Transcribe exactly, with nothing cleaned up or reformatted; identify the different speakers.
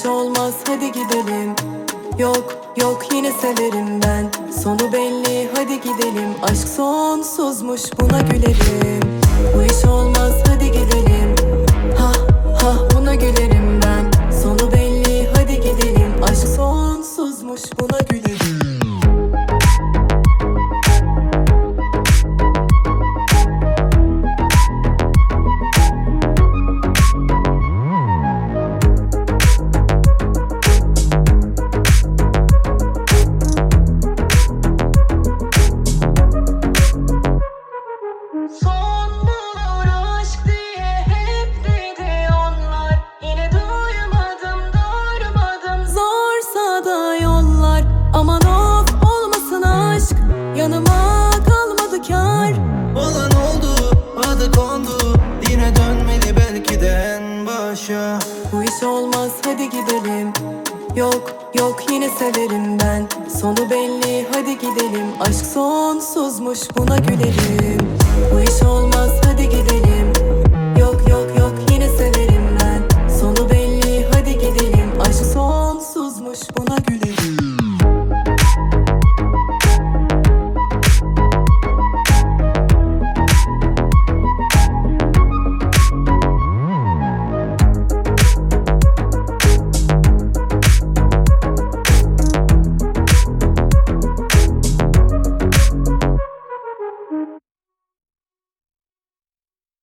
Speaker 1: iş olmaz hadi gidelim. Yok yok yine severim ben. Sonu belli hadi gidelim. Aşk sonsuzmuş buna gülerim. Bu iş olmaz hadi gidelim. Ha ha buna gülerim ben. Sonu belli hadi gidelim. Aşk sonsuzmuş buna gülerim.
Speaker 2: Son bulur aşk diye hep dedi onlar. Yine duymadım, durmadım.
Speaker 1: Zorsa da yollar, aman of olmasın aşk. Yanıma kalmadı kar.
Speaker 3: Olan oldu, adı kondu. Yine dönmeli belki de en başa.
Speaker 1: Bu iş olmaz hadi gidelim. Yok yok yine severim ben. Sonu belli hadi gidelim. Aşk sonsuzmuş buna gülerim. Bu iş olmaz